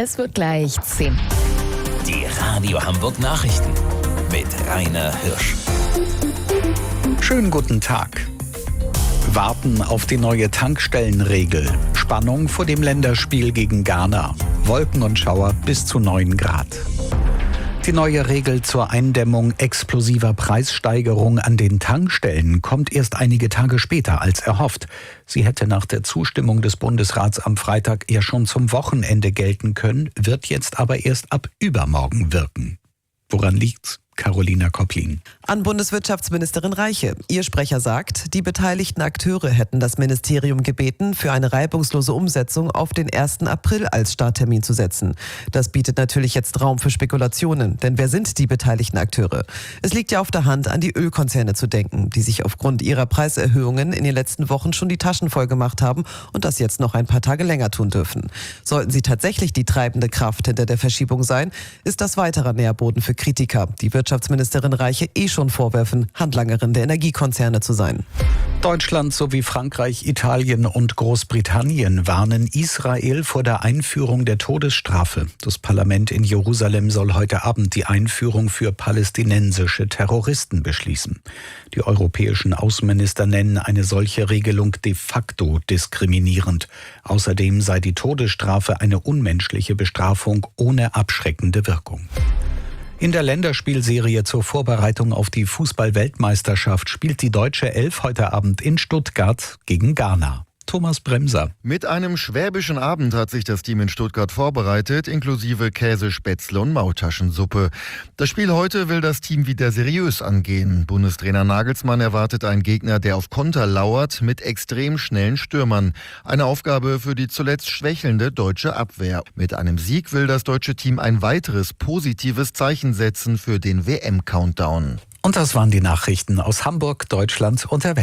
Es wird gleich 10. Die Radio Hamburg Nachrichten mit Rainer Hirsch. Schönen guten Tag. Warten auf die neue Tankstellenregel. Spannung vor dem Länderspiel gegen Ghana. Wolken und Schauer bis zu 9 Grad. Die neue Regel zur Eindämmung explosiver Preissteigerung an den Tankstellen kommt erst einige Tage später als erhofft. Sie hätte nach der Zustimmung des Bundesrats am Freitag eher schon zum Wochenende gelten können, wird jetzt aber erst ab übermorgen wirken. Woran liegt's? Carolina Kopplin. An Bundeswirtschaftsministerin Reiche. Ihr Sprecher sagt, die beteiligten Akteure hätten das Ministerium gebeten, für eine reibungslose Umsetzung auf den 1. April als Starttermin zu setzen. Das bietet natürlich jetzt Raum für Spekulationen. Denn wer sind die beteiligten Akteure? Es liegt ja auf der Hand, an die Ölkonzerne zu denken, die sich aufgrund ihrer Preiserhöhungen in den letzten Wochen schon die Taschen voll gemacht haben und das jetzt noch ein paar Tage länger tun dürfen. Sollten sie tatsächlich die treibende Kraft hinter der Verschiebung sein, ist das weiterer Nährboden für Kritiker, die Wirtschaftsministerin Reiche schon vorwerfen, Handlangerin der Energiekonzerne zu sein. Deutschland sowie Frankreich, Italien und Großbritannien warnen Israel vor der Einführung der Todesstrafe. Das Parlament in Jerusalem soll heute Abend die Einführung für palästinensische Terroristen beschließen. Die europäischen Außenminister nennen eine solche Regelung de facto diskriminierend. Außerdem sei die Todesstrafe eine unmenschliche Bestrafung ohne abschreckende Wirkung. In der Länderspielserie zur Vorbereitung auf die Fußball-Weltmeisterschaft spielt die deutsche Elf heute Abend in Stuttgart gegen Ghana. Thomas Bremser. Mit einem schwäbischen Abend hat sich das Team in Stuttgart vorbereitet, inklusive Käse, Spätzle und Maultaschensuppe. Das Spiel heute will das Team wieder seriös angehen. Bundestrainer Nagelsmann erwartet einen Gegner, der auf Konter lauert, mit extrem schnellen Stürmern. Eine Aufgabe für die zuletzt schwächelnde deutsche Abwehr. Mit einem Sieg will das deutsche Team ein weiteres positives Zeichen setzen für den WM-Countdown. Und das waren die Nachrichten aus Hamburg, Deutschland und der Welt.